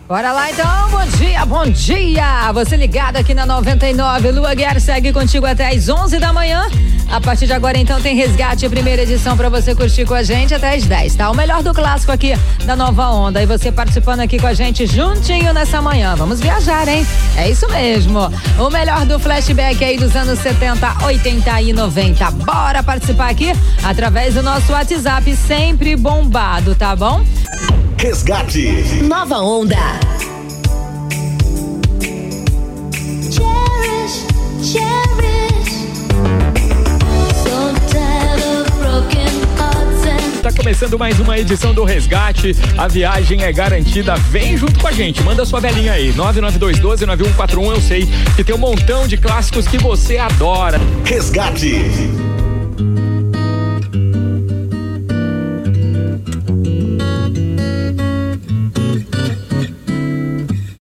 Bora lá então, bom dia! Você ligado aqui na 99, Lua Guiar segue contigo até às 11 da manhã. A partir de agora então tem Resgate, primeira edição pra você curtir com a gente até às 10, tá? O melhor do clássico aqui da Nova Onda e você participando aqui com a gente juntinho nessa manhã. Vamos viajar, hein? É isso mesmo. O melhor do flashback aí dos anos 70, 80 e 90. Bora participar aqui através do nosso WhatsApp sempre bombado, tá bom? Resgate. Nova Onda. Cherish, cherish. So tired of broken hearts and... Tá começando mais uma edição do Resgate. A viagem é garantida. Vem junto com a gente. Manda sua velhinha aí. 992129141. Eu sei que tem um montão de clássicos que você adora. Resgate.